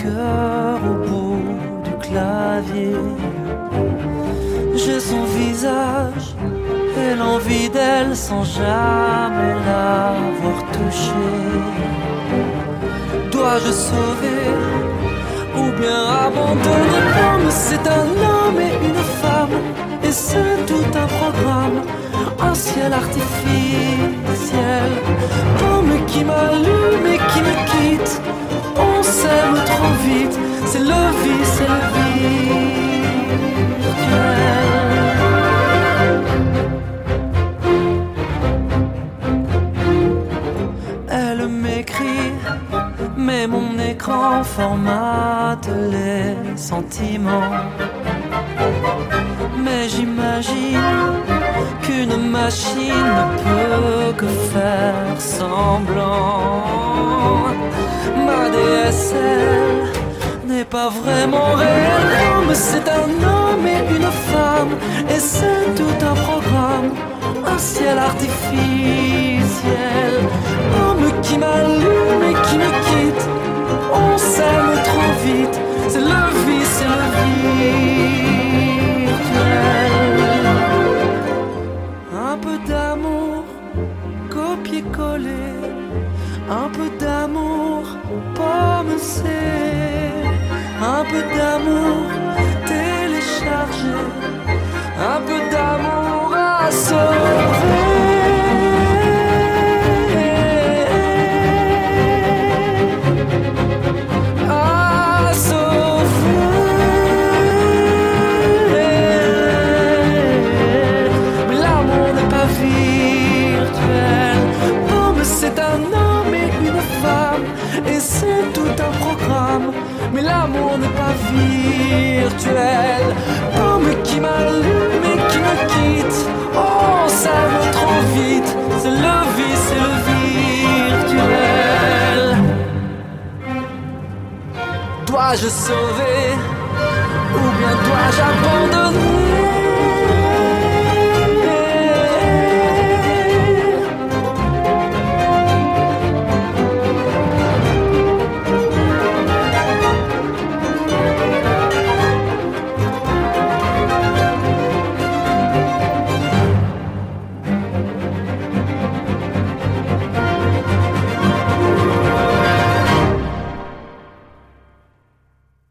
cœur au bout du clavier. J'ai son visage et l'envie d'elle sans jamais l'avoir touchée. Dois-je sauver ou bien abandonner? Comme c'est un homme et une femme, et c'est tout un programme, un ciel artificiel. Homme qui m'allume et qui me quitte, on s'aime trop vite, c'est le virtuel. Elle m'écrit, mais mon écran formate les sentiments. Mais j'imagine qu'une machine ne peut que faire semblant. Ma DSL n'est pas vraiment réelle, comme c'est un homme et une femme, et c'est tout un programme, un ciel artificiel. Homme qui m'allume et qui me quitte, on s'aime trop vite, c'est le virtuel. Un peu d'amour, copier-coller, un peu d'amour, pomme C, un peu d'amour, télécharger, un peu d'amour à sauver. Et c'est tout un programme, mais l'amour n'est pas virtuel. Homme qui m'allume et qui me quitte, oh ça va trop vite, c'est le virtuel. Dois-je sauver ou bien dois-je abandonner?